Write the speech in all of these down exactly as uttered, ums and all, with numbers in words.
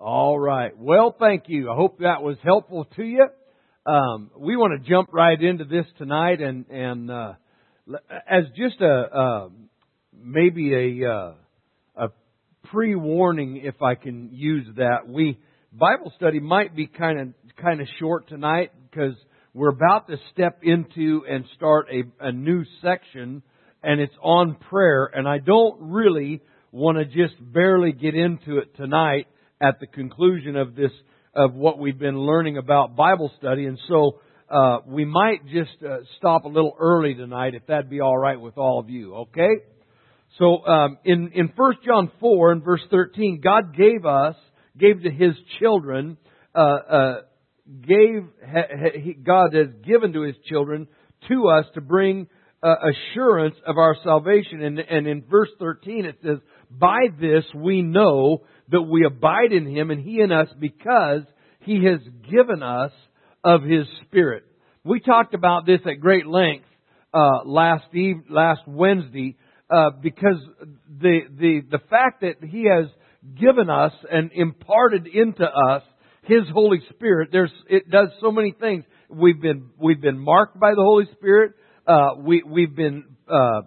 All right. Well, thank you. I hope that was helpful to you. Um, we want to jump right into this tonight, and and uh, as just a uh, maybe a uh, a pre-warning, if I can use that, we Bible study might be kind of kind of short tonight because we're about to step into and start a, a new section, and it's on prayer, and I don't really want to just barely get into it tonight at the conclusion of this, of what we've been learning about Bible study. And so, uh, we might just uh, stop a little early tonight, if that'd be all right with all of you, okay? So, um, in, in First John four and verse thirteen, God gave us, gave to His children, uh, uh, gave, ha, ha, God has given to His children to us to bring uh, assurance of our salvation. And, and in verse thirteen it says, by this we know that we abide in Him and He in us, because He has given us of His Spirit. We talked about this at great length uh, last eve, last Wednesday, uh, because the the the fact that He has given us and imparted into us His Holy Spirit, there's it does so many things. We've been we've been marked by the Holy Spirit. Uh, we we've been. Uh,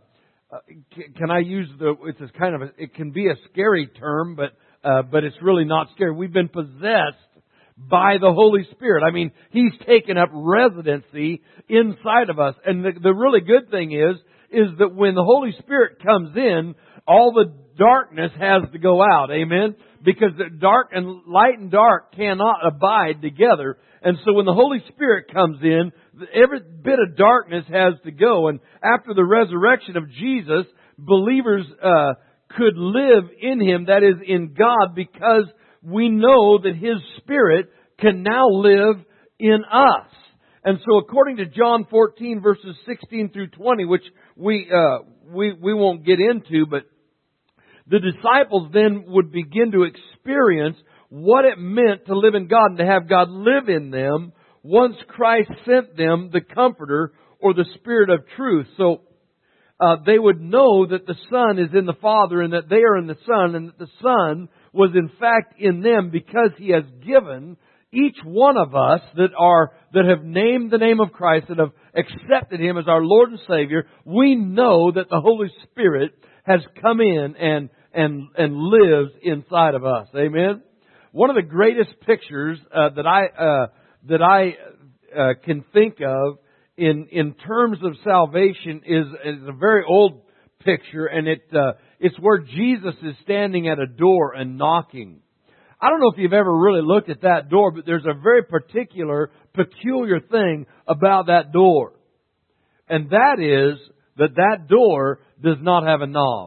Can I use the? It's a kind of a, it can be a scary term, but uh, but it's really not scary. We've been possessed by the Holy Spirit. I mean, He's taken up residency inside of us, and the, the really good thing is is that when the Holy Spirit comes in, all the darkness has to go out. Amen. Because the dark and light and dark cannot abide together. And so when the Holy Spirit comes in, every bit of darkness has to go. And after the resurrection of Jesus, believers uh, could live in Him, that is, in God, because we know that His Spirit can now live in us. And so according to John fourteen, verses sixteen through twenty, which we uh, we we won't get into, but the disciples then would begin to experience what it meant to live in God and to have God live in them once Christ sent them the Comforter, or the Spirit of truth. So uh, they would know that the Son is in the Father and that they are in the Son, and that the Son was in fact in them, because He has given each one of us that are that have named the name of Christ, that have accepted Him as our Lord and Savior. We know that the Holy Spirit has come in and and and lives inside of us. Amen. One of the greatest pictures uh, that I uh, that I uh, can think of in in terms of salvation is, is a very old picture, and it uh, it's where Jesus is standing at a door and knocking. I don't know if you've ever really looked at that door, but there's a very particular, peculiar thing about that door, and that is that that door does not have a knob.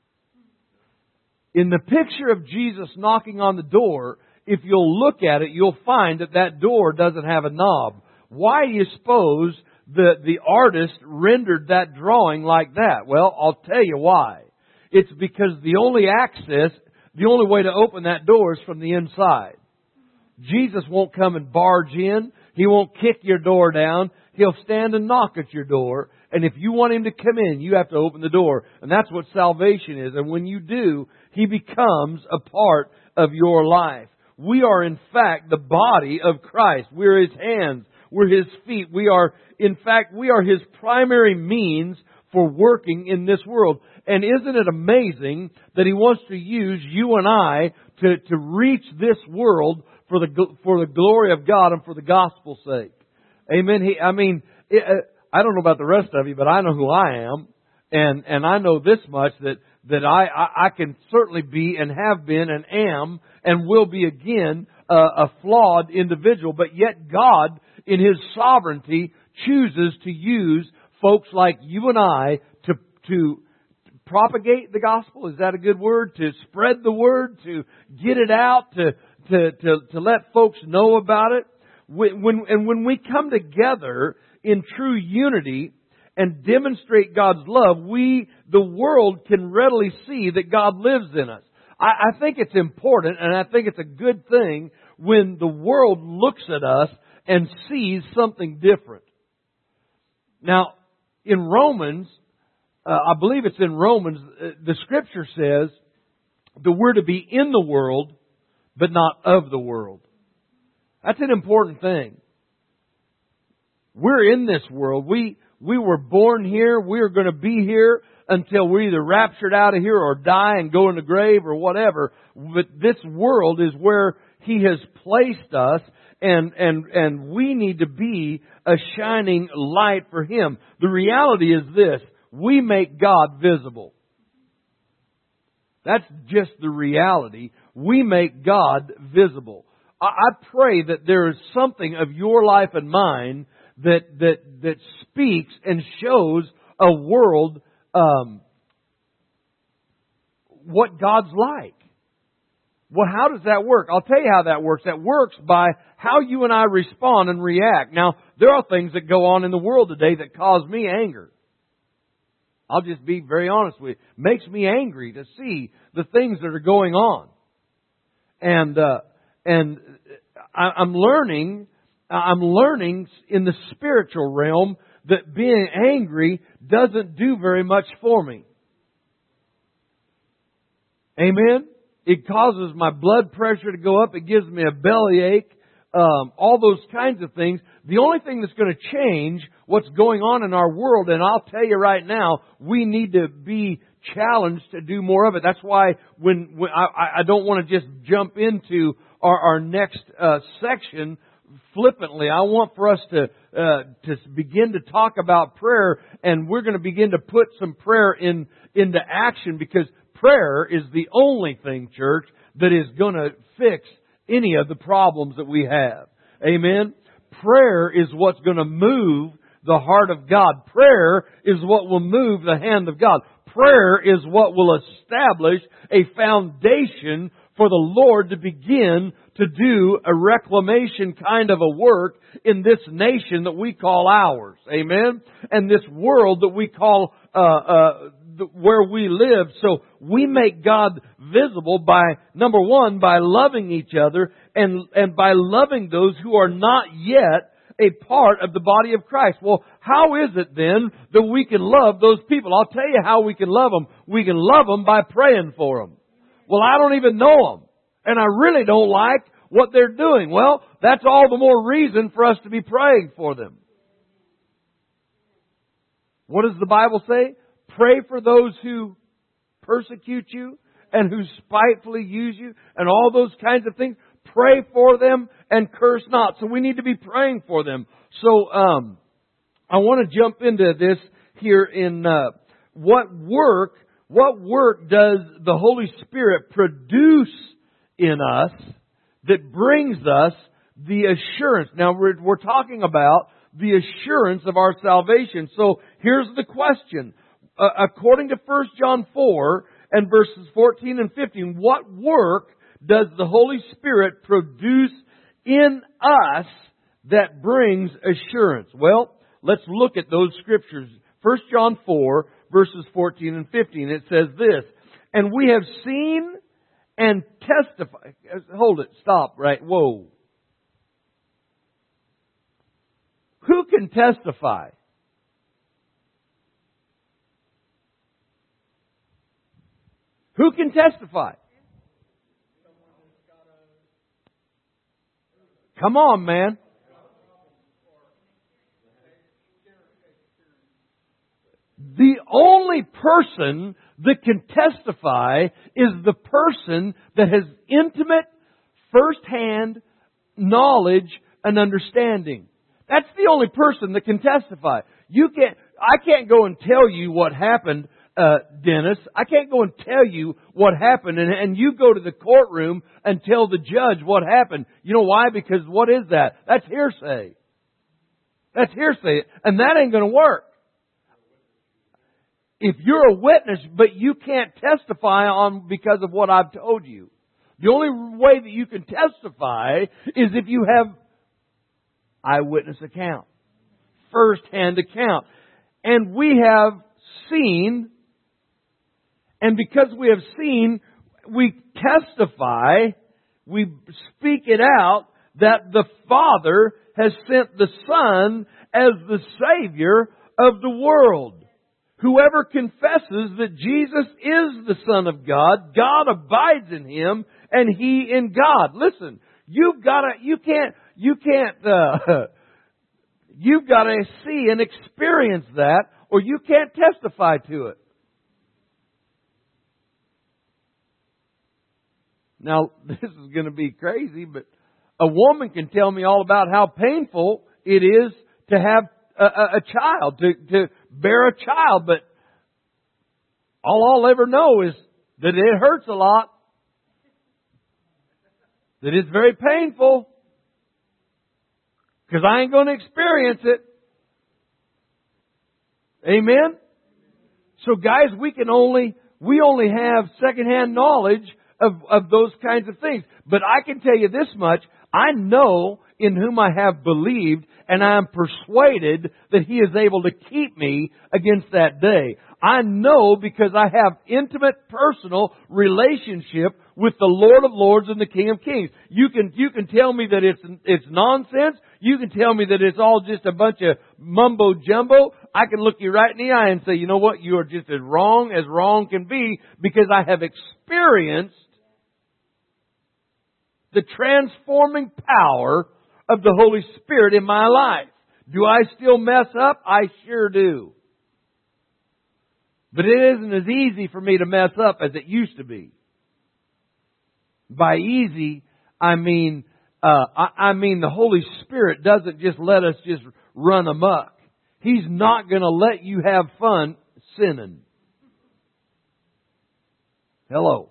In the picture of Jesus knocking on the door, if you'll look at it, you'll find that that door doesn't have a knob. Why do you suppose the, the artist rendered that drawing like that? Well, I'll tell you why. It's because the only access, the only way to open that door is from the inside. Jesus won't come and barge in. He won't kick your door down. He'll stand and knock at your door. And if you want Him to come in, you have to open the door. And that's what salvation is. And when you do, He becomes a part of your life. We are in fact the body of Christ. We're His hands. We're His feet. We are, in fact, we are His primary means for working in this world. And isn't it amazing that He wants to use you and I to, to reach this world for the, for the glory of God and for the gospel's sake? Amen. He, I mean, it, I don't know about the rest of you, but I know who I am. And, and I know this much, that, that I, I, I can certainly be and have been and am and will be again uh, a flawed individual. But yet God, in His sovereignty, chooses to use folks like you and I to, to propagate the gospel. Is that a good word? To spread the word, to get it out, to, to, to, to let folks know about it. When, when, and when we come together in true unity and demonstrate God's love, we, the world, can readily see that God lives in us. I, I think it's important, and I think it's a good thing when the world looks at us and sees something different. Now, in Romans, uh, I believe it's in Romans, uh, the Scripture says that we're to be in the world, but not of the world. That's an important thing. We're in this world. We we were born here. We're going to be here until we're either raptured out of here or die and go in the grave or whatever. But this world is where He has placed us, and and and we need to be a shining light for Him. The reality is this: we make God visible. That's just the reality. We make God visible. I, I pray that there is something of your life and mine that that that speaks and shows a world um, what God's like. Well, how does that work? I'll tell you how that works. That works by how you and I respond and react. Now, there are things that go on in the world today that cause me anger. I'll just be very honest with you. It makes me angry to see the things that are going on. And uh, and I, I'm learning, I'm learning in the spiritual realm that being angry doesn't do very much for me. Amen? It causes my blood pressure to go up. It gives me a bellyache. Um, all those kinds of things. The only thing that's going to change what's going on in our world, and I'll tell you right now, we need to be challenged to do more of it. That's why when, when I, I don't want to just jump into our, our next uh, section flippantly. I want for us to uh, to begin to talk about prayer, and we're going to begin to put some prayer in into action, because prayer is the only thing, church, that is going to fix any of the problems that we have. Amen? Prayer is what's going to move the heart of God. Prayer is what will move the hand of God. Prayer is what will establish a foundation for the Lord to begin to do a reclamation kind of a work in this nation that we call ours. Amen? And this world that we call uh, uh, where we live. So we make God visible by, number one, by loving each other, and, and by loving those who are not yet a part of the body of Christ. Well, how is it then that we can love those people? I'll tell you how we can love them. We can love them by praying for them. Well, I don't even know them, and I really don't like what they're doing. Well, that's all the more reason for us to be praying for them. What does the Bible say? Pray for those who persecute you and who spitefully use you and all those kinds of things. Pray for them and curse not. So we need to be praying for them. So um, I want to jump into this here in uh, what work, what work does the Holy Spirit produce in us that brings us the assurance. Now we're, we're talking about the assurance of our salvation. So here's the question. Uh, according to First John four and verses fourteen and fifteen, what work does the Holy Spirit produce in us that brings assurance? Well, let's look at those scriptures. First John four verses fourteen and fifteen. It says this, and we have seen and testified. Hold it. Stop. Right. Whoa. Who can testify? Who can testify? Come on, man. The only person that can testify is the person that has intimate, first-hand knowledge and understanding. That's the only person that can testify. You can't. I can't go and tell you what happened, uh, Dennis. I can't go and tell you what happened, and, and you go to the courtroom and tell the judge what happened. You know why? Because what is that? That's hearsay. That's hearsay, and that ain't going to work. If you're a witness, but you can't testify on because of what I've told you, the only way that you can testify is if you have eyewitness account, first-hand account. And we have seen, and because we have seen, we testify, we speak it out, that the Father has sent the Son as the Savior of the world. Whoever confesses that Jesus is the Son of God, God abides in Him, and He in God. Listen, you've got to, you can't, you can't, uh, you've got to see and experience that, or you can't testify to it. Now, this is going to be crazy, but a woman can tell me all about how painful it is to have a, a, a child, to, to bear a child, but all I'll ever know is that it hurts a lot, that it's very painful, because I ain't going to experience it. Amen? So guys, we can only, we only have secondhand knowledge of, of those kinds of things. But I can tell you this much, I know in whom I have believed, and I am persuaded that He is able to keep me against that day. I know because I have intimate personal relationship with the Lord of Lords and the King of Kings. You can, you can tell me that it's, it's nonsense. You can tell me that it's all just a bunch of mumbo jumbo. I can look you right in the eye and say, you know what? You are just as wrong as wrong can be, because I have experienced the transforming power of the Holy Spirit in my life. Do I still mess up? I sure do. But it isn't as easy for me to mess up as it used to be. By easy, I mean, uh, I, I mean the Holy Spirit doesn't just let us just run amok. He's not going to let you have fun sinning. Hello.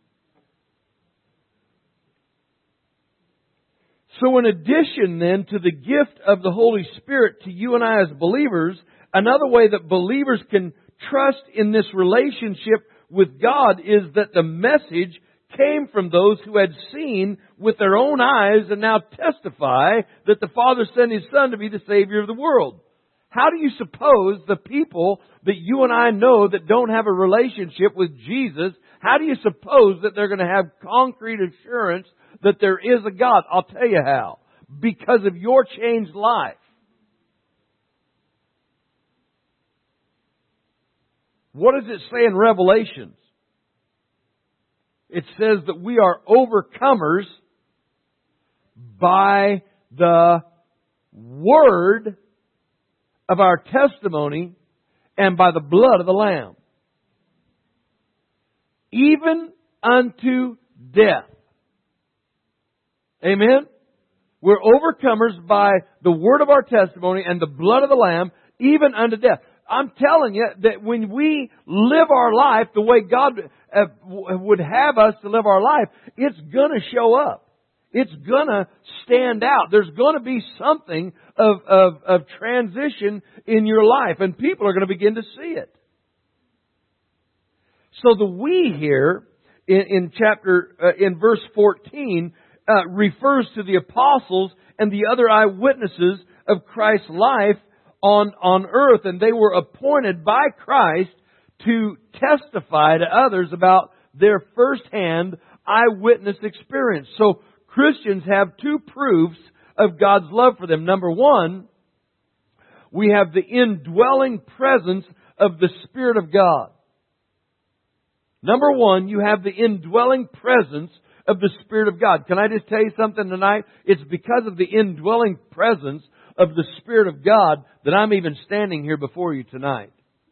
So in addition then to the gift of the Holy Spirit to you and I as believers, another way that believers can trust in this relationship with God is that the message came from those who had seen with their own eyes and now testify that the Father sent His Son to be the Savior of the world. How do you suppose the people that you and I know that don't have a relationship with Jesus, how do you suppose that they're going to have concrete assurance that there is a God? I'll tell you how. Because of your changed life. What does it say in Revelations? It says that we are overcomers by the word of our testimony and by the blood of the Lamb. Even unto death. Amen? We're overcomers by the word of our testimony and the blood of the Lamb, even unto death. I'm telling you that when we live our life the way God uh, would have us to live our life, it's going to show up. It's going to stand out. There's going to be something of, of, of transition in your life, and people are going to begin to see it. So the we here in, in chapter, uh, in verse fourteen, uh, refers to the apostles and the other eyewitnesses of Christ's life on, on earth, and they were appointed by Christ to testify to others about their firsthand eyewitness experience. So Christians have two proofs of God's love for them. Number one, we have the indwelling presence of the Spirit of God. Number one, you have the indwelling presence of the Spirit of God. Can I just tell you something tonight? It's because of the indwelling presence of the Spirit of God that I'm even standing here before you tonight.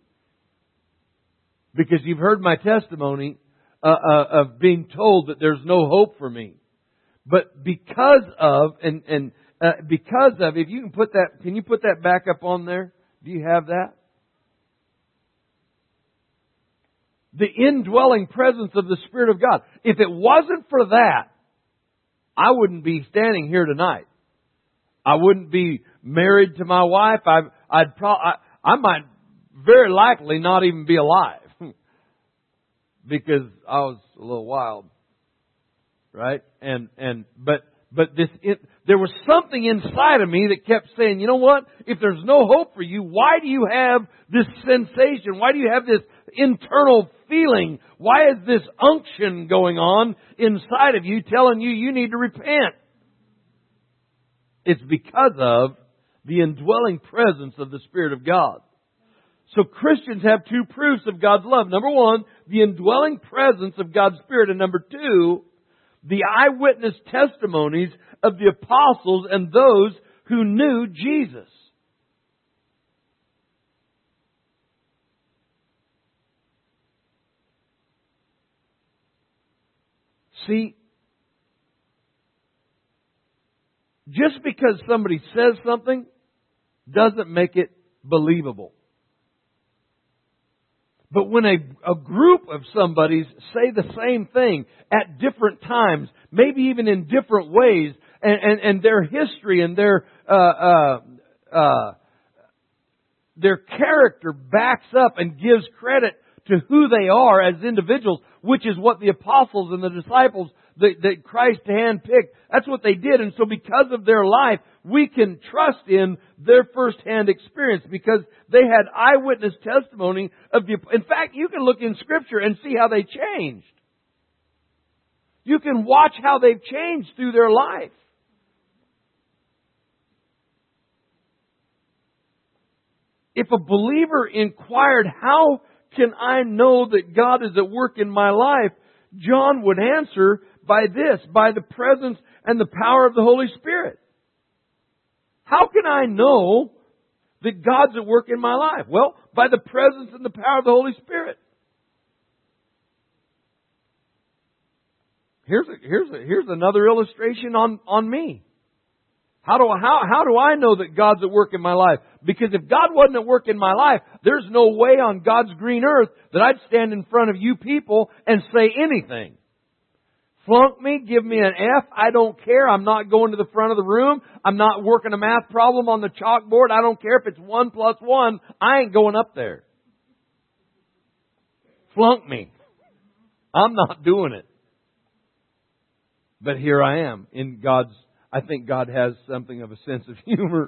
Because you've heard my testimony uh, uh, of being told that there's no hope for me. But because of, and, and uh, because of, if you can put that, can you put that back up on there? Do you have that? The indwelling presence of the Spirit of God. If it wasn't for that, I wouldn't be standing here tonight. I wouldn't be married to my wife. I, I'd pro- I, I might very likely not even be alive because I was a little wild, right? And and but but this it, there was something inside of me that kept saying, you know what? If there's no hope for you, why do you have this sensation? Why do you have this internal feeling? Why is this unction going on inside of you telling you you need to repent? It's because of the indwelling presence of the Spirit of God. So Christians have two proofs of God's love. Number one, the indwelling presence of God's Spirit. And number two, the eyewitness testimonies of the apostles and those who knew Jesus. See, just because somebody says something doesn't make it believable. But when a, a group of somebodies say the same thing at different times, maybe even in different ways, and, and, and their history and their uh, uh, uh, their character backs up and gives credit to who they are as individuals, which is what the apostles and the disciples that, that Christ handpicked, that's what they did. And so because of their life, we can trust in their first-hand experience because they had eyewitness testimony of the... In fact, you can look in Scripture and see how they changed. You can watch how they've changed through their life. If a believer inquired, how can I know that God is at work in my life? John would answer by this, by the presence and the power of the Holy Spirit. How can I know that God's at work in my life? Well, by the presence and the power of the Holy Spirit. Here's a, here's a, here's another illustration on, on me. How do, how, how do I know that God's at work in my life? Because if God wasn't at work in my life, there's no way on God's green earth that I'd stand in front of you people and say anything. Flunk me, give me an F, I don't care. I'm not going to the front of the room. I'm not working a math problem on the chalkboard. I don't care if it's one plus one. I ain't going up there. Flunk me. I'm not doing it. But here I am in God's... I think God has something of a sense of humor.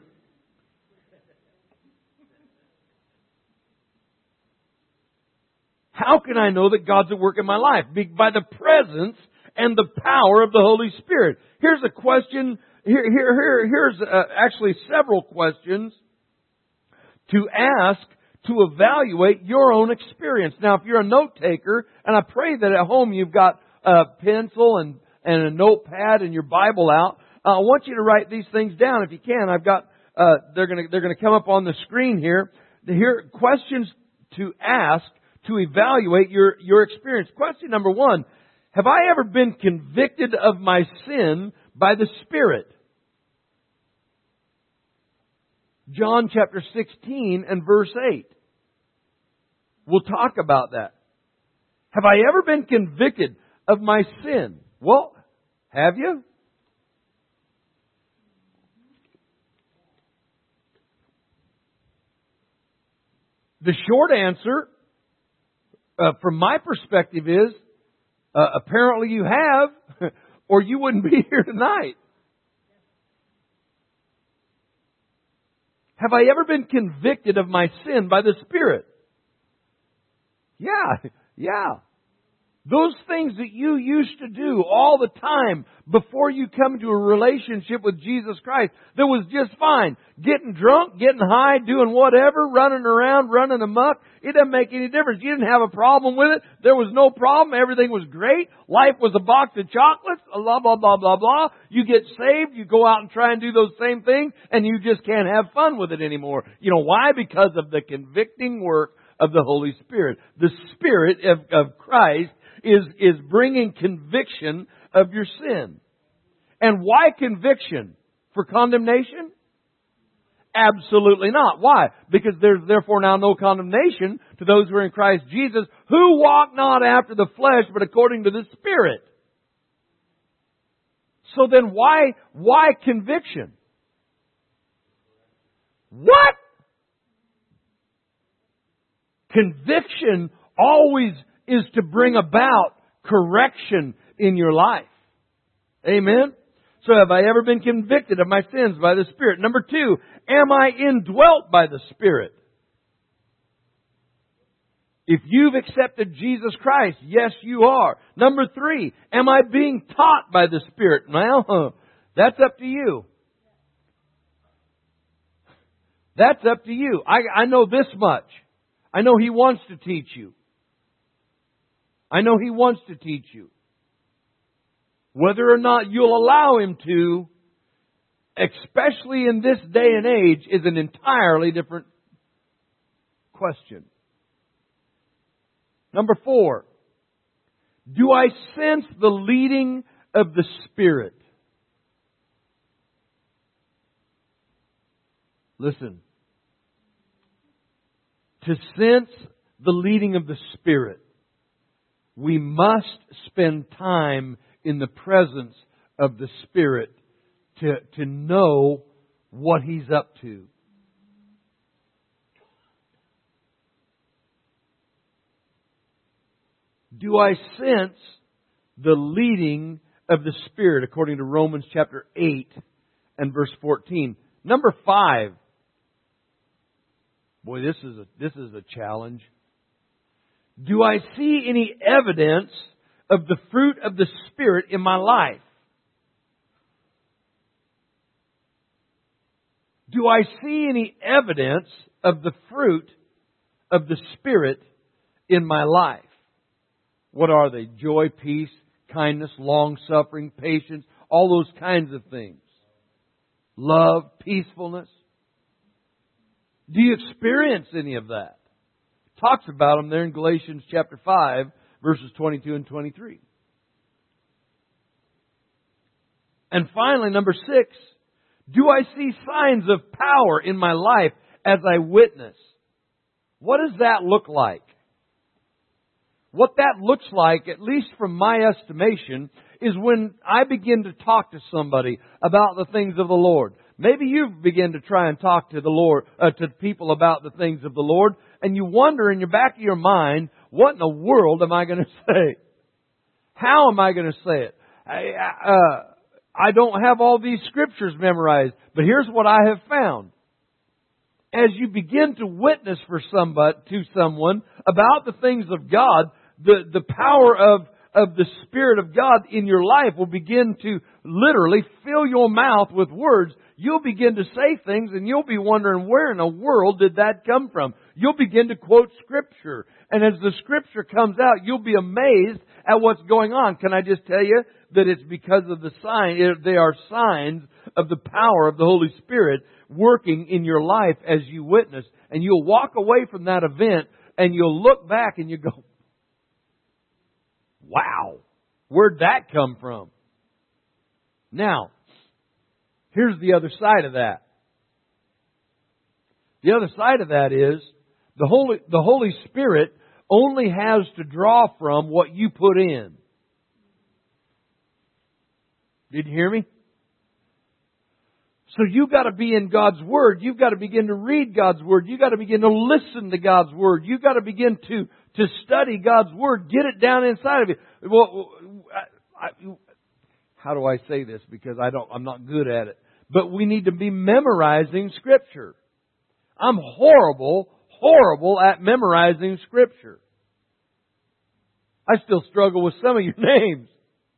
How can I know that God's at work in my life? By the presence and the power of the Holy Spirit. Here's a question. Here, here, here, here's uh, actually several questions to ask to evaluate your own experience. Now, if you're a note taker, and I pray that at home you've got a pencil and, and a notepad and your Bible out, Uh, I want you to write these things down if you can. I've got, uh, they're going to, they're going to come up on the screen here. Here, questions to ask to evaluate your, your experience. Question number one, have I ever been convicted of my sin by the Spirit? John chapter sixteen and verse eight. We'll talk about that. Have I ever been convicted of my sin? Well, have you? The short answer, uh, from my perspective, is uh, apparently you have, or you wouldn't be here tonight. Have I ever been convicted of my sin by the Spirit? Yeah, yeah. Those things that you used to do all the time before you come to a relationship with Jesus Christ that was just fine. Getting drunk, getting high, doing whatever, running around, running amok. It doesn't make any difference. You didn't have a problem with it. There was no problem. Everything was great. Life was a box of chocolates. Blah, blah, blah, blah, blah. You get saved. You go out and try and do those same things and you just can't have fun with it anymore. You know why? Because of the convicting work of the Holy Spirit. The Spirit of, of Christ is, is bringing conviction of your sin. And why conviction? For condemnation? Absolutely not. Why? Because there's therefore now no condemnation to those who are in Christ Jesus, who walk not after the flesh, but according to the Spirit. So then why, why conviction? What? Conviction always is to bring about correction in your life. Amen? So have I ever been convicted of my sins by the Spirit? Number two, am I indwelt by the Spirit? If you've accepted Jesus Christ, yes, you are. Number three, am I being taught by the Spirit? Well, that's up to you. That's up to you. I, I know this much. I know He wants to teach you. I know He wants to teach you. Whether or not you'll allow Him to, especially in this day and age, is an entirely different question. Number four, do I sense the leading of the Spirit? Listen. To sense the leading of the Spirit, we must spend time in the presence of the Spirit to, to know what He's up to. Do I sense the leading of the Spirit according to Romans chapter eight and verse fourteen? Number five. Boy, this is a, this is a challenge. Do I see any evidence of the fruit of the Spirit in my life? Do I see any evidence of the fruit of the Spirit in my life? What are they? Joy, peace, kindness, long-suffering, patience, all those kinds of things. Love, peacefulness. Do you experience any of that? Talks about them there in Galatians chapter five, verses twenty-two and twenty-three. And finally, number six, do I see signs of power in my life as I witness? What does that look like? What that looks like, at least from my estimation, is when I begin to talk to somebody about the things of the Lord. Maybe you begin to try and talk to the Lord, uh, to people about the things of the Lord, and you wonder in your back of your mind, what in the world am I going to say? How am I going to say it? I, uh, I don't have all these scriptures memorized, but here's what I have found. As you begin to witness for somebody, to someone about the things of God, the, the power of of the Spirit of God in your life will begin to literally fill your mouth with words. You'll begin to say things and you'll be wondering, where in the world did that come from? You'll begin to quote Scripture. And as the Scripture comes out, you'll be amazed at what's going on. Can I just tell you that it's because of the sign, they are signs of the power of the Holy Spirit working in your life as you witness. And you'll walk away from that event and you'll look back and you go, wow, where'd that come from? Now, here's the other side of that. The other side of that is the Holy, the Holy Spirit only has to draw from what you put in. Did you hear me? So you've got to be in God's Word. You've got to begin to read God's Word. You've got to begin to listen to God's Word. You've got to begin to, to study God's Word. Get it down inside of you. Well, I, I, how do I say this? Because I don't, I'm not good at it. But we need to be memorizing Scripture. I'm horrible, horrible at memorizing Scripture. I still struggle with some of your names.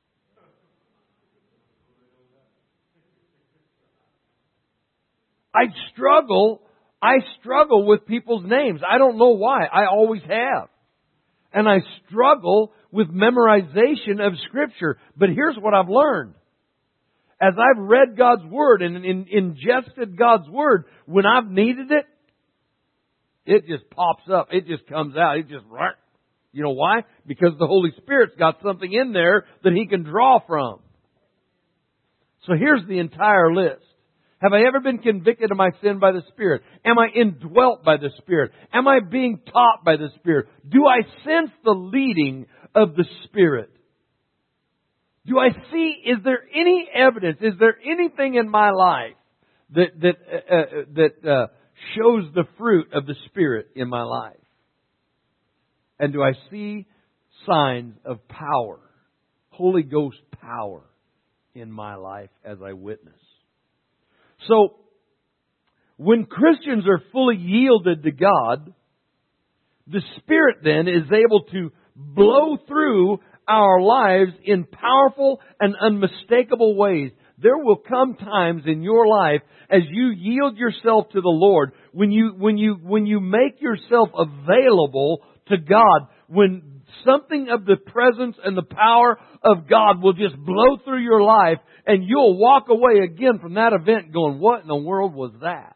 I struggle, I struggle with people's names. I don't know why. I always have. And I struggle with memorization of Scripture. But here's what I've learned. As I've read God's Word and in, ingested God's Word, when I've needed it, it just pops up. It just comes out. It just, you know why? Because the Holy Spirit's got something in there that He can draw from. So here's the entire list. Have I ever been convicted of my sin by the Spirit? Am I indwelt by the Spirit? Am I being taught by the Spirit? Do I sense the leading of the Spirit? Do I see, is there any evidence, is there anything in my life that that uh, that uh, shows the fruit of the Spirit in my life? And do I see signs of power, Holy Ghost power in my life as I witness? So, when Christians are fully yielded to God, the Spirit then is able to blow through our lives in powerful and unmistakable ways. There will come times in your life as you yield yourself to the Lord, when you, when you, when you make yourself available to God, when something of the presence and the power of God will just blow through your life, and you'll walk away again from that event going, what in the world was that?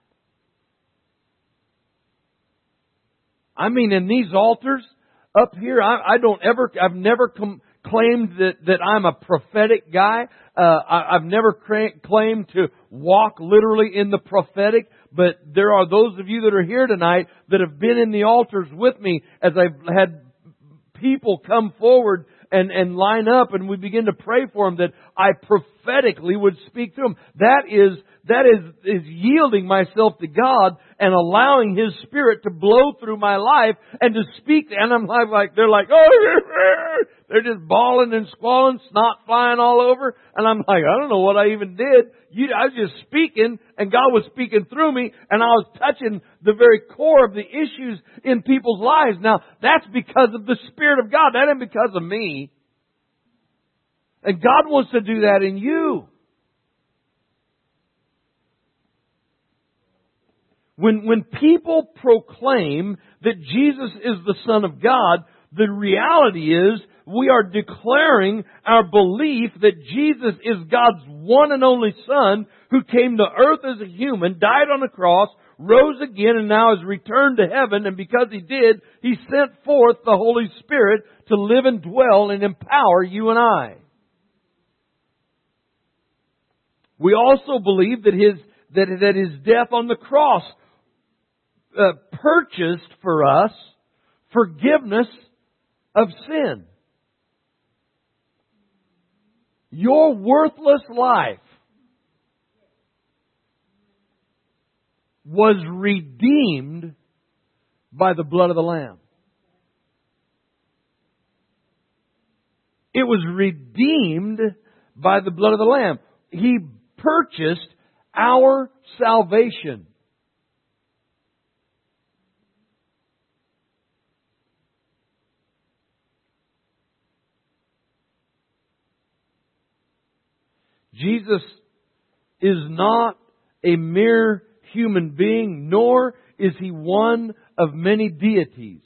I mean, in these altars up here, I, I don't ever, I've never com- claimed that, that I'm a prophetic guy. Uh, I, I've never cra- claimed to walk literally in the prophetic, but there are those of you that are here tonight that have been in the altars with me as I've had people come forward and, and line up, and we begin to pray for them, that I prophetically would speak to them. That is, that is, is yielding myself to God and allowing His Spirit to blow through my life and to speak. And I'm like, like they're like, oh, they're just bawling and squalling, snot flying all over. And I'm like, I don't know what I even did. You, I was just speaking, and God was speaking through me, and I was touching the very core of the issues in people's lives. Now, that's because of the Spirit of God. That ain't because of me. And God wants to do that in you. When, when people proclaim that Jesus is the Son of God, the reality is we are declaring our belief that Jesus is God's one and only Son who came to earth as a human, died on the cross, rose again, and now has returned to heaven. And because He did, He sent forth the Holy Spirit to live and dwell and empower you and I. We also believe that His, that, that His death on the cross uh, purchased for us forgiveness of sin. Your worthless life was redeemed by the blood of the Lamb. It was redeemed by the blood of the Lamb. He purchased our salvation. Jesus is not a mere human being, nor is He one of many deities.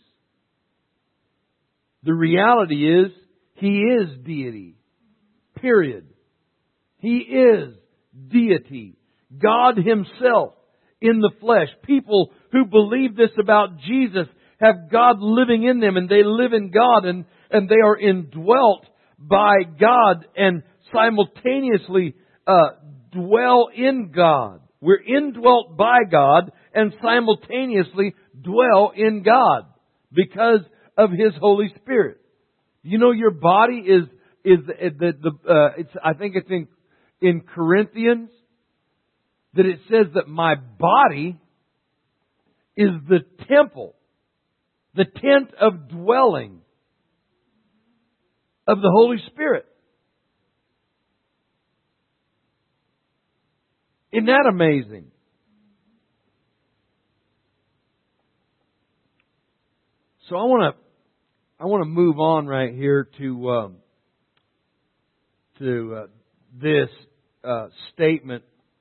The reality is, He is deity. Period. He is deity. God Himself in the flesh. People who believe this about Jesus have God living in them, and they live in God, and, and they are indwelt by God and simultaneously uh, dwell in God. We're indwelt by God and simultaneously dwell in God because of His Holy Spirit. You know, your body is is the the uh, it's I think it's in in Corinthians that it says that my body is the temple, the tent of dwelling of the Holy Spirit. Isn't that amazing? So I want to I want to move on right here to um, to uh, this uh, statement.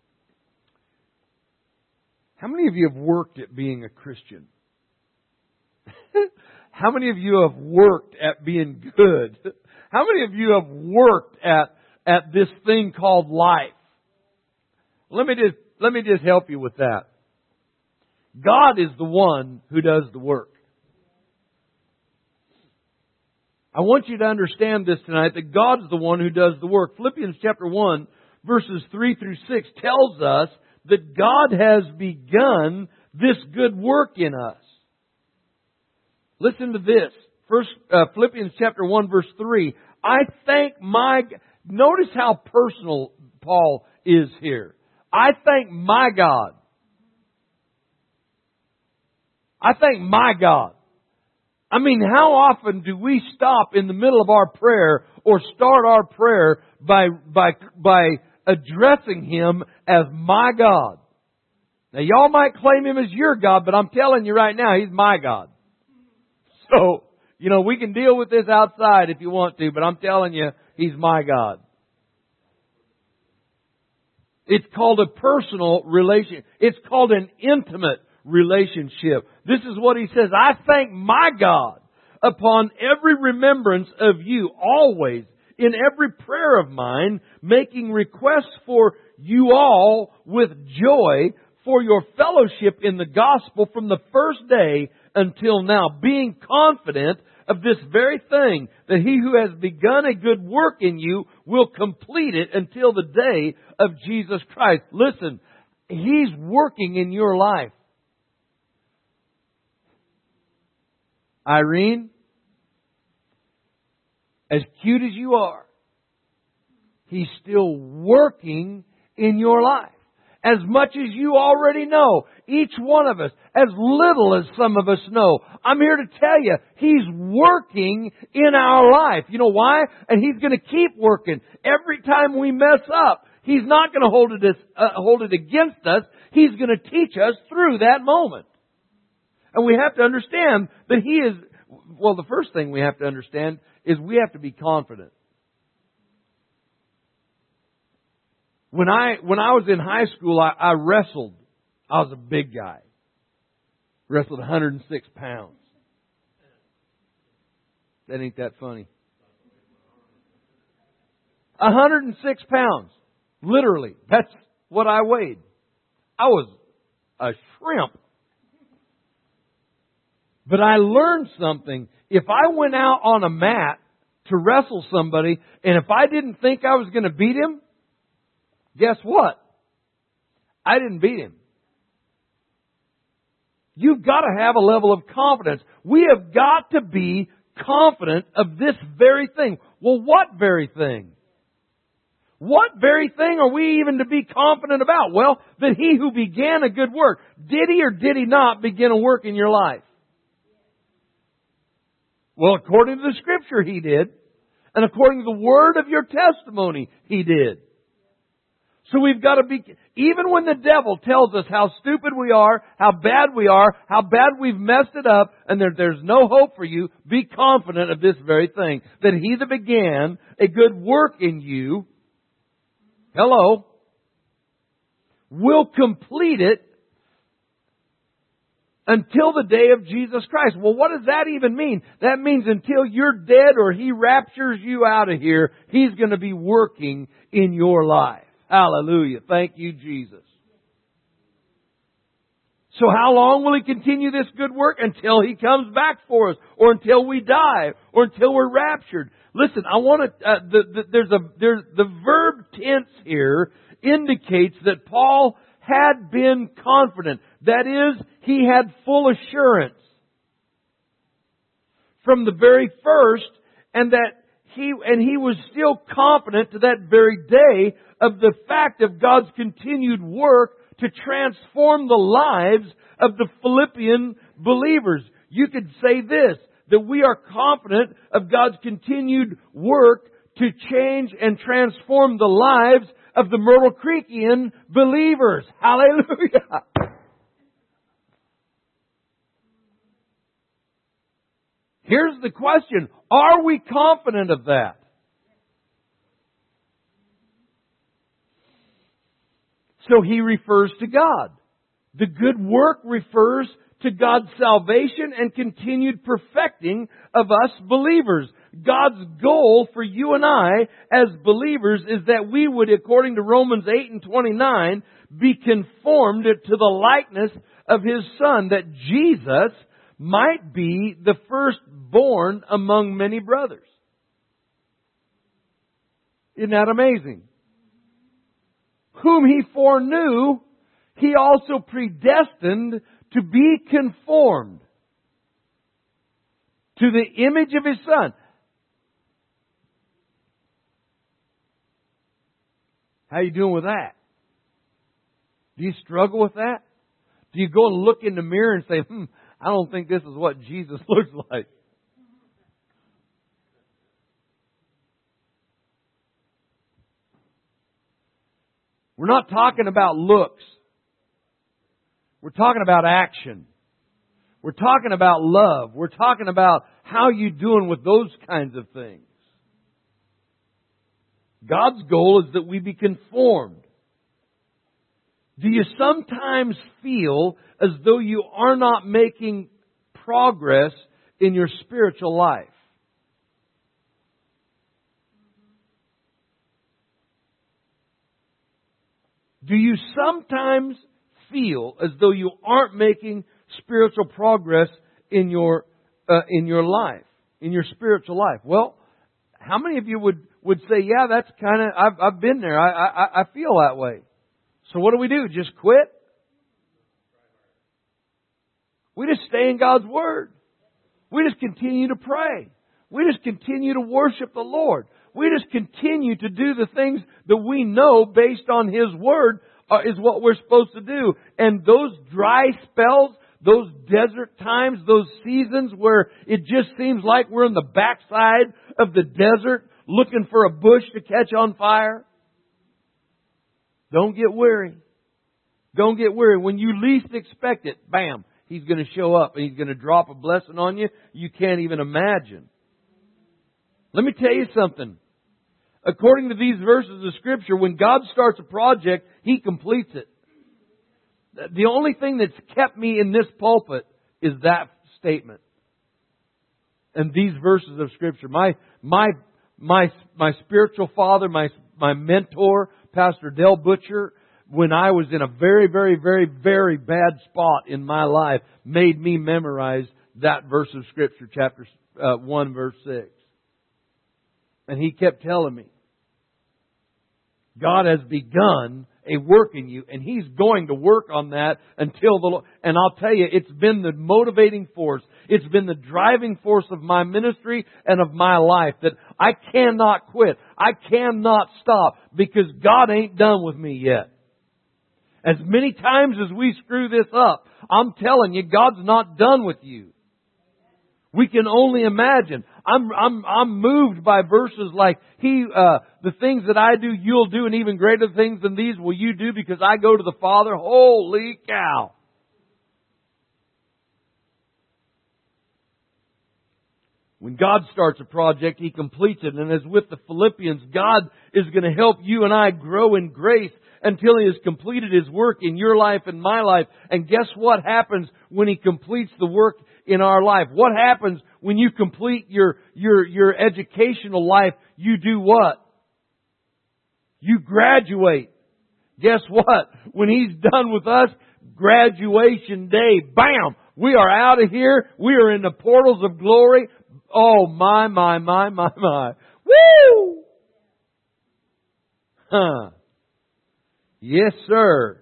How many of you have worked at being a Christian? How many of you have worked at being good? How many of you have worked at at this thing called life? Let me just let me just help you with that. God is the one who does the work. I want you to understand this tonight, that God is the one who does the work. Philippians chapter one, verses three through six tells us that God has begun this good work in us. Listen to this. First, uh, Philippians chapter one, verse three. I thank my... Notice how personal Paul is here. I thank my God. I thank my God. I mean, how often do we stop in the middle of our prayer or start our prayer by, by, by addressing Him as my God? Now, y'all might claim Him as your God, but I'm telling you right now, He's my God. So, you know, we can deal with this outside if you want to, but I'm telling you, He's my God. It's called a personal relation. It's called an intimate relationship. This is what he says. I thank my God upon every remembrance of you, always, in every prayer of mine, making requests for you all with joy for your fellowship in the gospel from the first day until now, being confident of this very thing, that He who has begun a good work in you will complete it until the day of Jesus Christ. Listen, He's working in your life. Irene, as cute as you are, He's still working in your life. As much as you already know, each one of us, as little as some of us know, I'm here to tell you, He's working in our life. You know why? And He's going to keep working. Every time we mess up, He's not going to hold it, uh, hold it against us. He's going to teach us through that moment. And we have to understand that He is, well, the first thing we have to understand is we have to be confident. When I when I was in high school, I, I wrestled. I was a big guy. Wrestled one hundred six pounds. That ain't that funny. one hundred six pounds. Literally. That's what I weighed. I was a shrimp. But I learned something. If I went out on a mat to wrestle somebody, and if I didn't think I was going to beat him, guess what? I didn't beat him. You've got to have a level of confidence. We have got to be confident of this very thing. Well, what very thing? What very thing are we even to be confident about? Well, that He who began a good work, did He or did He not begin a work in your life? Well, according to the Scripture, He did. And according to the word of your testimony, He did. So we've got to be, even when the devil tells us how stupid we are, how bad we are, how bad we've messed it up, and there, there's no hope for you, be confident of this very thing. That He that began a good work in you, hello, will complete it until the day of Jesus Christ. Well, what does that even mean? That means until you're dead or He raptures you out of here, He's going to be working in your life. Hallelujah. Thank you, Jesus. So how long will He continue this good work? Until He comes back for us, or until we die, or until we're raptured. Listen, I want to, uh, the, the, there's a, there's, the verb tense here indicates that Paul had been confident. That is, he had full assurance from the very first, and that he, and he was still confident to that very day of the fact of God's continued work to transform the lives of the Philippian believers. You could say this, that we are confident of God's continued work to change and transform the lives of the Myrtle Creekian believers. Hallelujah! Here's the question. Are we confident of that? So he refers to God. The good work refers to God's salvation and continued perfecting of us believers. God's goal for you and I as believers is that we would, according to Romans eight and twenty-nine, be conformed to the likeness of His Son, that Jesus might be the firstborn among many brothers. Isn't that amazing? Whom He foreknew, He also predestined to be conformed to the image of His Son. How are you doing with that? Do you struggle with that? Do you go and look in the mirror and say, hmm, I don't think this is what Jesus looks like? We're not talking about looks. We're talking about action. We're talking about love. We're talking about how you doing with those kinds of things. God's goal is that we be conformed. Do you sometimes feel as though you are not making progress in your spiritual life? Do you sometimes feel as though you aren't making spiritual progress in your uh, in your life, in your spiritual life? Well, how many of you would, would say, yeah, that's kind of, I've, I've been there. I, I, I feel that way. So what do we do? Just quit? We just stay in God's Word. We just continue to pray. We just continue to worship the Lord. We just continue to do the things that we know based on His Word uh, is what we're supposed to do. And those dry spells, those desert times, those seasons where it just seems like we're in the backside of the desert looking for a bush to catch on fire. Don't get weary. Don't get weary. When you least expect it, bam, He's going to show up and He's going to drop a blessing on you you can't even imagine. Let me tell you something. According to these verses of Scripture, when God starts a project, He completes it. The only thing that's kept me in this pulpit is that statement. And these verses of Scripture. My, my, my, my spiritual father, my, my mentor, Pastor Del Butcher, when I was in a very, very, very, very bad spot in my life, made me memorize that verse of Scripture, chapter uh, one, verse six. And he kept telling me, God has begun a work in you, and He's going to work on that until the Lord. And I'll tell you, it's been the motivating force. It's been the driving force of my ministry and of my life that I cannot quit. I cannot stop because God ain't done with me yet. As many times as we screw this up, I'm telling you, God's not done with you. We can only imagine. I'm I'm I'm moved by verses like He uh the things that I do you'll do, and even greater things than these will you do because I go to the Father. Holy cow. When God starts a project, He completes it. And as with the Philippians, God is going to help you and I grow in grace until He has completed His work in your life and my life. And guess what happens when He completes the work in our life? What happens when you complete your, your, your educational life? You do what? You graduate. Guess what? When He's done with us, graduation day, bam! We are out of here. We are in the portals of glory. Oh, my, my, my, my, my. Woo! Huh. Yes, sir.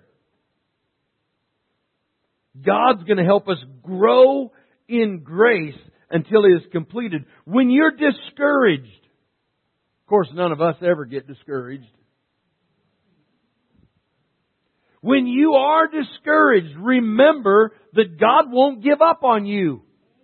God's going to help us grow in grace until He is completed. When you're discouraged, of course, none of us ever get discouraged. When you are discouraged, remember that God won't give up on you.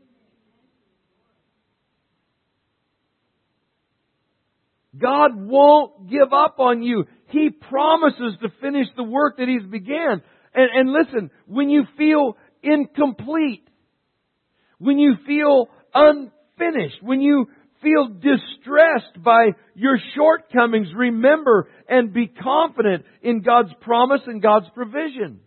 God won't give up on you. He promises to finish the work that He's began. And, and listen, when you feel incomplete, when you feel unfinished, when you feel distressed by your shortcomings, remember and be confident in God's promise and God's provision.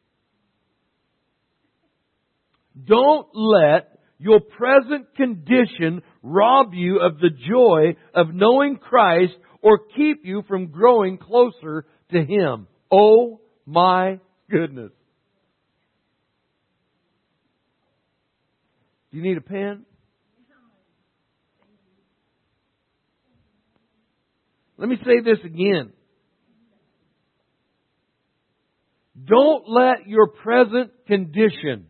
Don't let your present condition rob you of the joy of knowing Christ or keep you from growing closer to Him. Oh my goodness. Do you need a pen? Let me say this again. Don't let your present condition.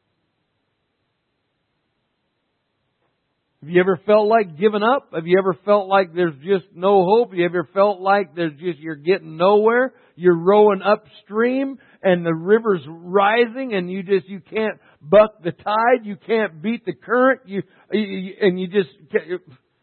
Have you ever felt like giving up? Have you ever felt like there's just no hope? Have you ever felt like there's just you're getting nowhere? You're rowing upstream and the river's rising and you just you can't buck the tide. You can't beat the current. You, you and you just can't.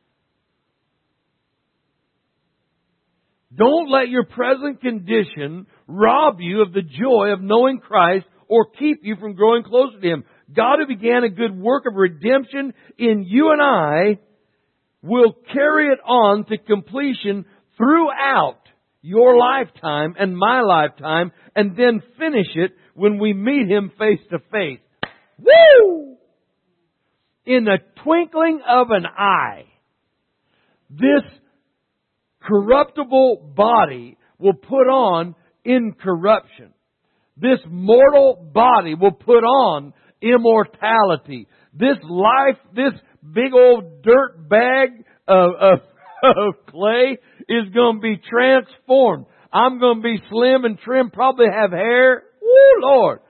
Don't let your present condition rob you of the joy of knowing Christ or keep you from growing closer to Him. God who began a good work of redemption in you and I will carry it on to completion throughout your lifetime and my lifetime and then finish it when we meet Him face to face. Woo! in the twinkling of an eye, this corruptible body will put on incorruption. This mortal body will put on immortality. This life, this big old dirt bag of, of, of clay is going to be transformed. I'm going to be slim and trim, probably have hair. Woo, Lord.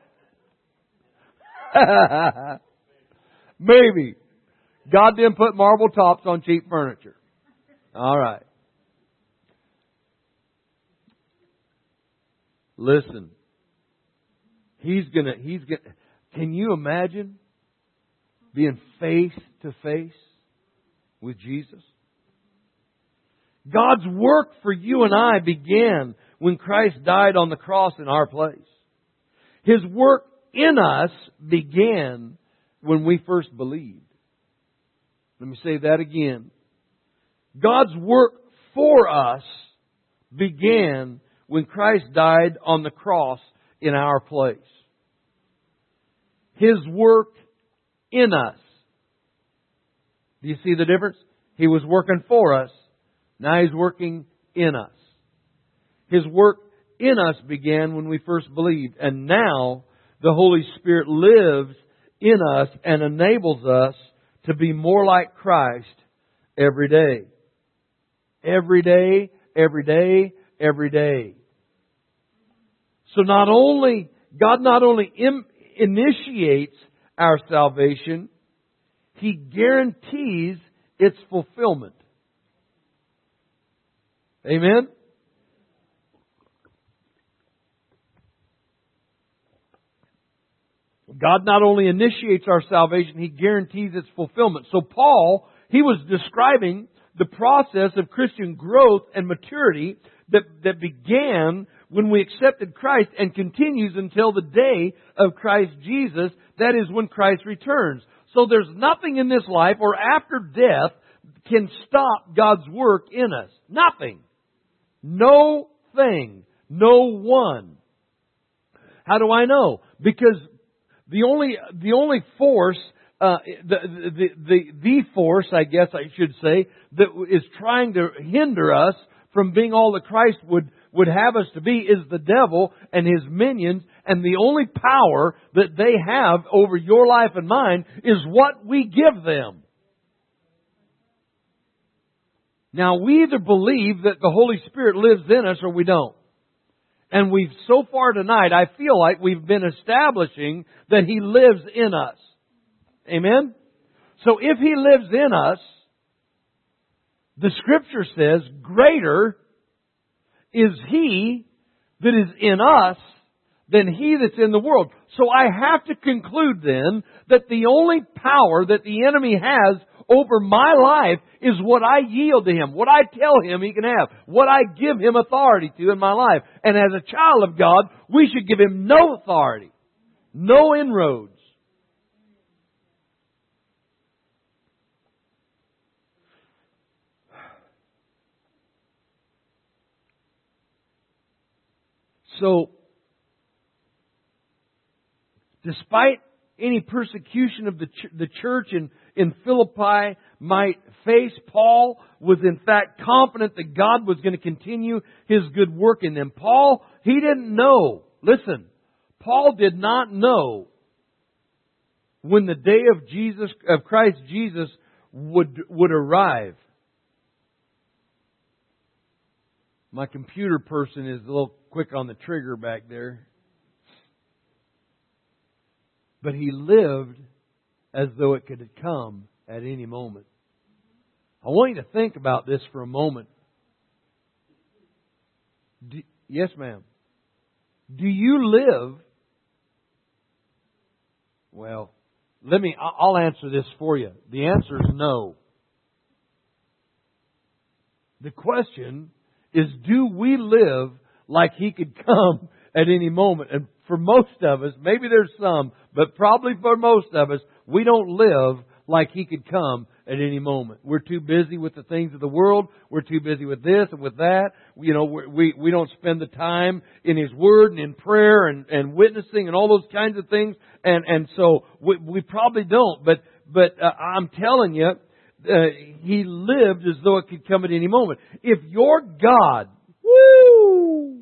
Maybe. God didn't put marble tops on cheap furniture. All right. Listen. He's gonna, he's gonna, can you imagine being face to face with Jesus? God's work for you and I began when Christ died on the cross in our place. His work in us began when we first believed. Let me say that again. God's work for us began when Christ died on the cross in our place. His work in us. Do you see the difference? He was working for us. Now He's working in us. His work in us began when we first believed. And now the Holy Spirit lives in us and enables us to be more like Christ every day. Every day, every day, every day. So not only, God not only im- initiates our salvation, He guarantees its fulfillment. Amen? God not only initiates our salvation, He guarantees its fulfillment. So Paul, he was describing the process of Christian growth and maturity that, that began when we accepted Christ and continues until the day of Christ Jesus. That is when Christ returns. So there's nothing in this life or after death can stop God's work in us. Nothing. No thing. No one. How do I know? Because the only the only force, uh, the, the the the force, I guess I should say, that is trying to hinder us from being all that Christ would would have us to be is the devil and his minions. And the only power that they have over your life and mine is what we give them. Now, we either believe that the Holy Spirit lives in us or we don't. And we've, so far tonight, I feel like we've been establishing that He lives in us. Amen? So if He lives in us, the Scripture says, greater is He that is in us than he that's in the world. So I have to conclude then that the only power that the enemy has over my life is what I yield to him, what I tell him he can have, what I give him authority to in my life. And as a child of God, we should give him no authority, no inroads. So, despite any persecution of the ch- the church in, in Philippi might face, Paul was in fact confident that God was going to continue His good work in them. Paul, he didn't know. Listen, Paul did not know when the day of Jesus, of Christ Jesus would, would arrive. My computer person is a little quick on the trigger back there. But he lived as though it could come at any moment. I want you to think about this for a moment. Do, yes, ma'am. Do you live? Well, let me, I'll answer this for you. The answer is no. The question is, do we live like He could come at any moment? And for most of us, maybe there's some, but probably for most of us, we don't live like He could come at any moment. We're too busy with the things of the world. We're too busy with this and with that. You know, we we don't spend the time in His Word and in prayer and, and witnessing and all those kinds of things. And and so we, we probably don't. But but uh, I'm telling you, uh, he lived as though it could come at any moment. If your God, woo,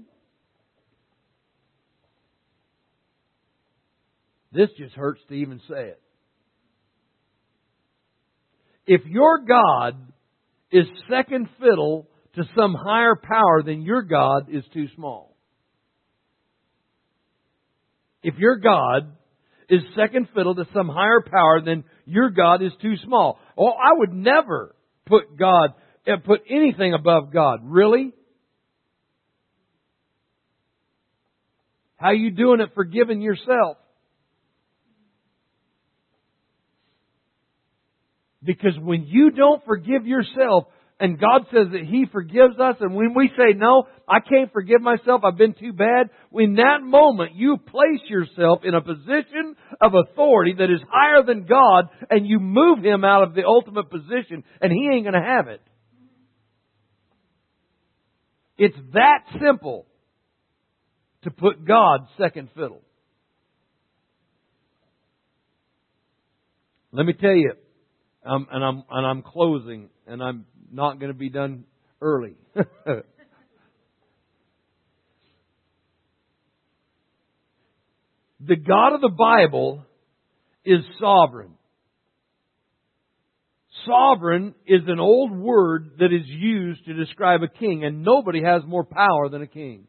this just hurts to even say it. If your God is second fiddle to some higher power, then your God is too small. If your God is second fiddle to some higher power, then your God is too small. Oh, I would never put God, put anything above God. Really? How you doing at forgiving yourself? Because when you don't forgive yourself, and God says that He forgives us, and when we say, no, I can't forgive myself, I've been too bad, in that moment you place yourself in a position of authority that is higher than God, and you move Him out of the ultimate position, and He ain't going to have it. It's that simple to put God second fiddle. Let me tell you, um, and I'm and I'm closing, and I'm not going to be done early. The God of the Bible is sovereign. Sovereign is an old word that is used to describe a king, and nobody has more power than a king.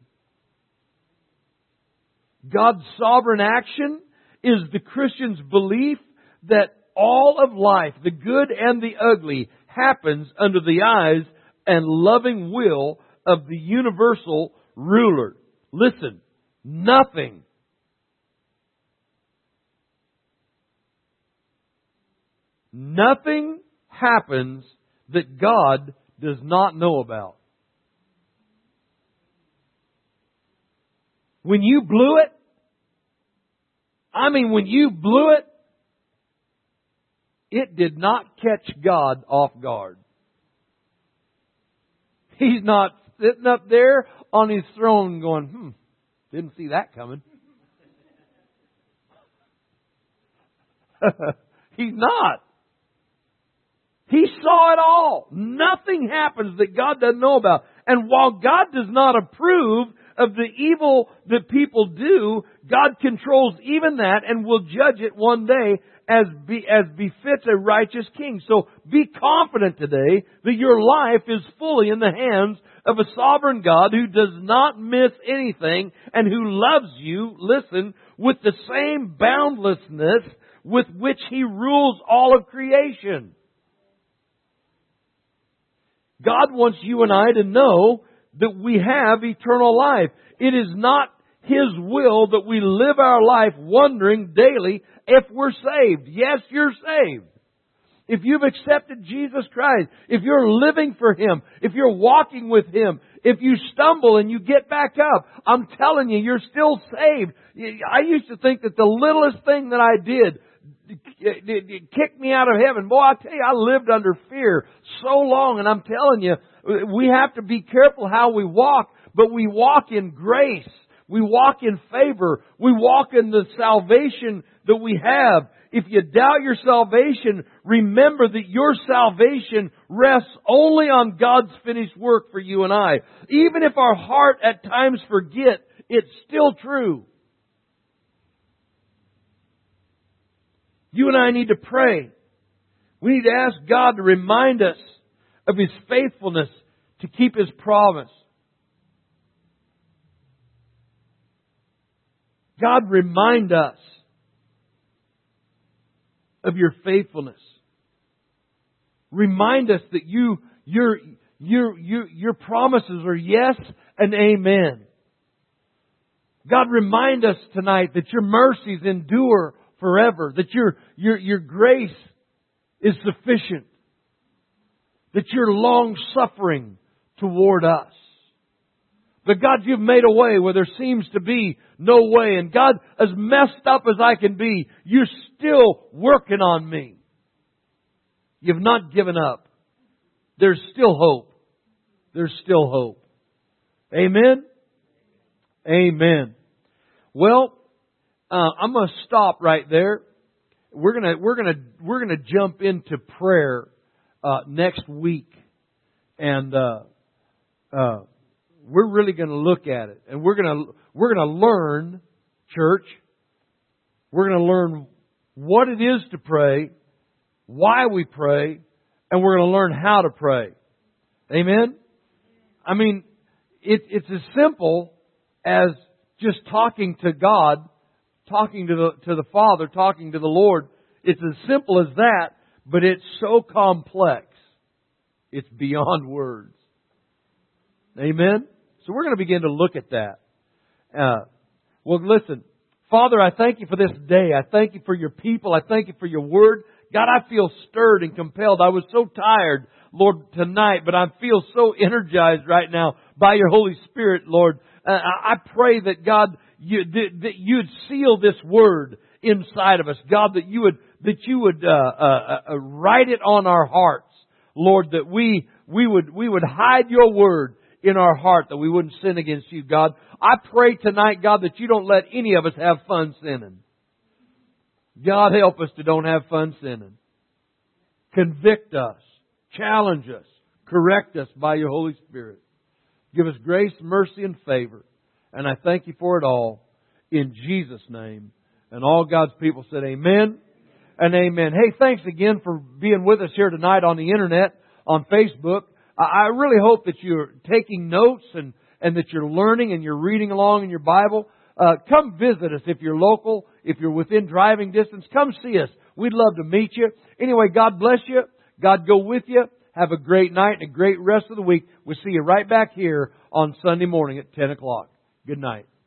God's sovereign action is the Christian's belief that all of life, the good and the ugly, happens under the eyes and loving will of the universal ruler. Listen, nothing, nothing happens that God does not know about. When you blew it, I mean when you blew it, it did not catch God off guard. He's not sitting up there on His throne going, hmm, didn't see that coming. He's not. He saw it all. Nothing happens that God doesn't know about. And while God does not approve of the evil that people do, God controls even that and will judge it one day as be, as befits a righteous king. So be confident today that your life is fully in the hands of a sovereign God who does not miss anything and who loves you, listen, with the same boundlessness with which He rules all of creation. God wants you and I to know that we have eternal life. It is not His will that we live our life wondering daily if we're saved. Yes, you're saved. If you've accepted Jesus Christ, if you're living for Him, if you're walking with Him, if you stumble and you get back up, I'm telling you, you're still saved. I used to think that the littlest thing that I did it kicked me out of heaven. Boy, I tell you, I lived under fear so long, and I'm telling you, we have to be careful how we walk, but we walk in grace. We walk in favor. We walk in the salvation that we have. If you doubt your salvation, remember that your salvation rests only on God's finished work for you and I. Even if our heart at times forget, it's still true. You and I need to pray. We need to ask God to remind us of His faithfulness to keep His promise. God, remind us of Your faithfulness. Remind us that you, your, your, your, your promises are yes and amen. God, remind us tonight that Your mercies endure forever, that your, your, your grace is sufficient, that You're long-suffering toward us. But God, You've made a way where there seems to be no way. And God, as messed up as I can be, You're still working on me. You've not given up. There's still hope. There's still hope. Amen? Amen. Well, Uh, I'm going to stop right there. we're gonna we're gonna we're gonna jump into prayer uh, next week, and uh, uh, we're really going to look at it, and we're gonna we're gonna learn, church. We're going to learn what it is to pray, why we pray, and we're going to learn how to pray. Amen? I mean, it, it's as simple as just talking to God, talking to the, to the Father, talking to the Lord. It's as simple as that, but it's so complex. It's beyond words. Amen? So we're going to begin to look at that. Uh, well, listen. Father, I thank You for this day. I thank You for Your people. I thank You for Your Word. God, I feel stirred and compelled. I was so tired, Lord, tonight, but I feel so energized right now by Your Holy Spirit, Lord. Uh, I pray that, God, you, that You'd seal this Word inside of us. God, that You would, that You would, uh, uh, uh, write it on our hearts, Lord, that we, we would, we would hide Your Word in our heart, that we wouldn't sin against You, God. I pray tonight, God, that You don't let any of us have fun sinning. God, help us to don't have fun sinning. Convict us. Challenge us. Correct us by Your Holy Spirit. Give us grace, mercy, and favor. And I thank You for it all. In Jesus' name. And all God's people said amen and amen. Hey, thanks again for being with us here tonight on the internet, on Facebook. I really hope that you're taking notes and, and that you're learning and you're reading along in your Bible. Uh, come visit us if you're local, if you're within driving distance. Come see us. We'd love to meet you. Anyway, God bless you. God go with you. Have a great night and a great rest of the week. We'll see you right back here on Sunday morning at ten o'clock. Good night.